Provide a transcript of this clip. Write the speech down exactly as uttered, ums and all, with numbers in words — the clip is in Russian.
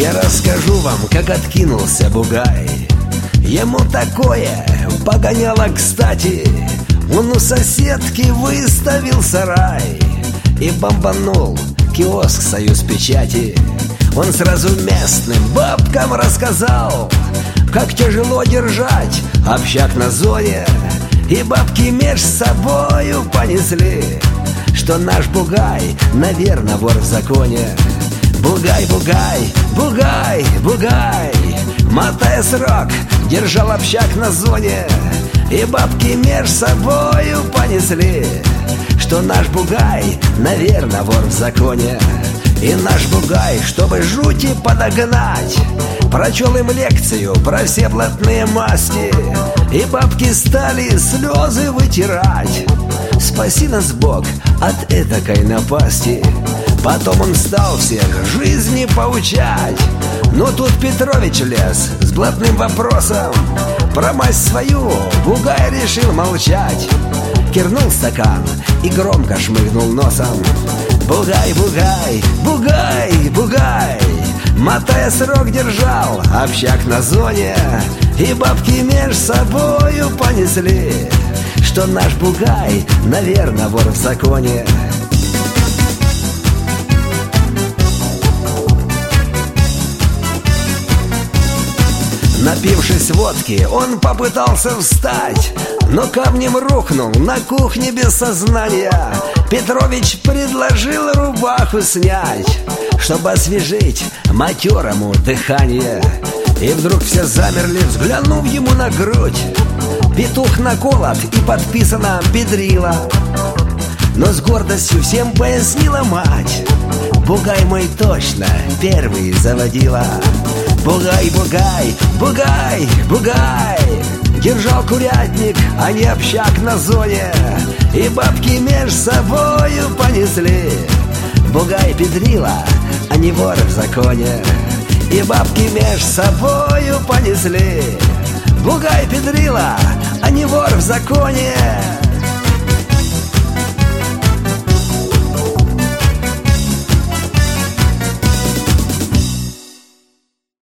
Я расскажу вам, как откинулся бугай. Ему такое погоняло кстати. Он у соседки выставил сарай и бомбанул киоск «Союз печати». Он сразу местным бабкам рассказал, как тяжело держать общак на зоне. И бабки меж собою понесли, что наш бугай, наверно, вор в законе. Бугай, бугай, бугай, бугай, мотая срок, держал общак на зоне. И бабки меж собою понесли, что наш бугай, наверно, вор в законе. И наш бугай, чтобы жути подогнать, прочел им лекцию про все блатные масти. И бабки стали слезы вытирать. Спаси нас, Бог, от этакой напасти. Потом он стал всех жизни поучать. Но тут Петрович лез с блатным вопросом. Про масть свою бугай решил молчать. Кирнул стакан и громко шмыгнул носом. Бугай, бугай, бугай, бугай, мотая срок, держал общак на зоне. И бабки меж собою понесли, что наш бугай, наверно, вор в законе. Напившись водки, он попытался встать, но камнем рухнул на кухне без сознания. Петрович предложил рубаху снять, чтобы освежить матерому дыхание. И вдруг все замерли, взглянув ему на грудь. Петух наколот и подписано «Педрила». Но с гордостью всем пояснила мать: бугай мой точно первый заводила. Бугай, бугай, бугай, бугай, держал курятник, а не общак на зоне. И бабки меж собою понесли. Бугай Педрила, а не вор в законе. И бабки меж собою понесли. Бугай Педрила, а не вор в законе.